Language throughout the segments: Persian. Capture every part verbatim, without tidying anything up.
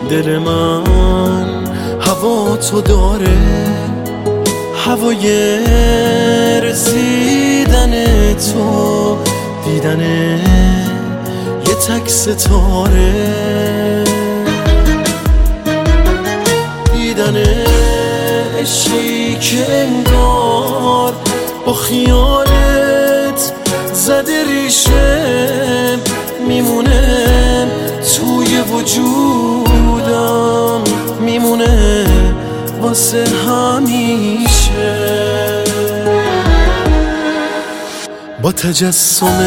دل من هوا تو داره، هوای رسیدن تو، دیدن یه تک ستاره، دیدن عشقی که انگار با خیالت زده ریشه، میمونه توی وجودم، میمونه واسه همیشه. با تجسم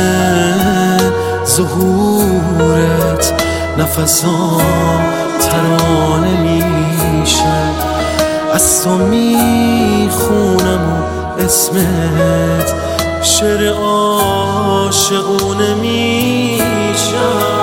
ظهورت نفسام ترانه میشه، از تو میخونم و اسمت شعر عاشقونه میشه.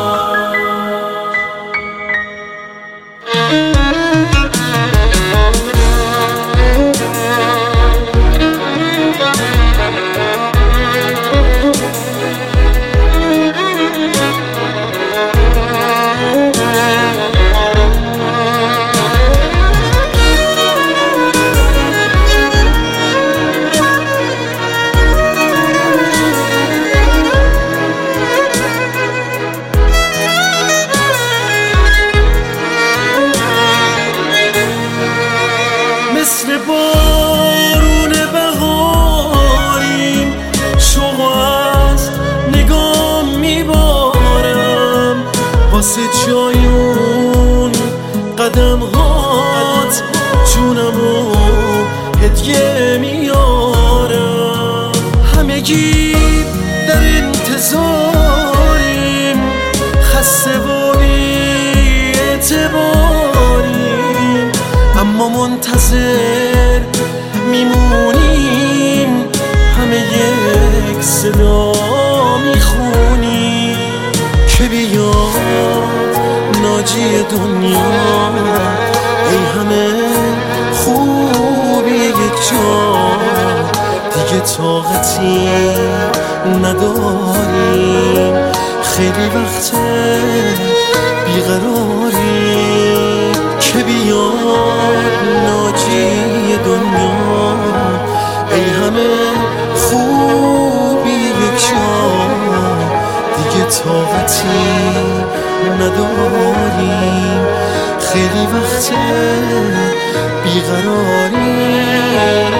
مثل بارون بهاریم، شوق از نگام میبارم، واسه جایون قدم هات جونمو هدیه میارم. همگی در انتظاریم، خسته و بی اعتباریم، اما منتظر میمونیم، همه یک صدا میخونیم که بیاد ناجی دنیا. ای همه خوبی یک جا، دیگه طاقتی نداریم، خیلی وقته بیقراریم که بیاد ناجی دنیا. ای همه خوبی یک جا، دیگه طاقتی نداریم، خیلی وقته بیقراریم.